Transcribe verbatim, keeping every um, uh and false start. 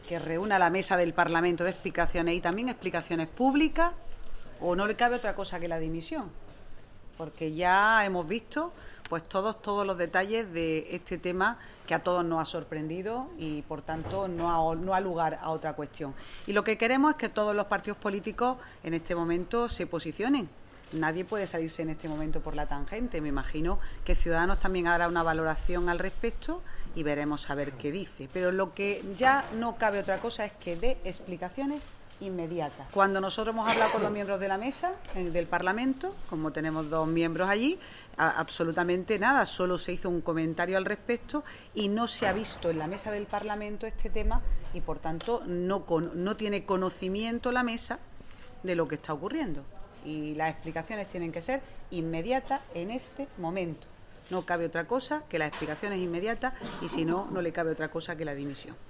que reúna la mesa del Parlamento de explicaciones y también explicaciones públicas, o no le cabe otra cosa que la dimisión, porque ya hemos visto pues todos todos los detalles de este tema que a todos nos ha sorprendido y por tanto no ha, no ha lugar a otra cuestión. Y lo que queremos es que todos los partidos políticos en este momento se posicionen. Nadie puede salirse en este momento por la tangente. Me imagino que Ciudadanos también hará una valoración al respecto y veremos a ver qué dice. Pero lo que ya no cabe otra cosa es que dé explicaciones inmediatas. Cuando nosotros hemos hablado con los miembros de la mesa eh, del Parlamento, como tenemos dos miembros allí, a, absolutamente nada, solo se hizo un comentario al respecto y no se ha visto en la mesa del Parlamento este tema y, por tanto, no, con, no tiene conocimiento la mesa de lo que está ocurriendo. Y las explicaciones tienen que ser inmediatas en este momento. No cabe otra cosa que las explicaciones inmediatas y, si no, no le cabe otra cosa que la dimisión.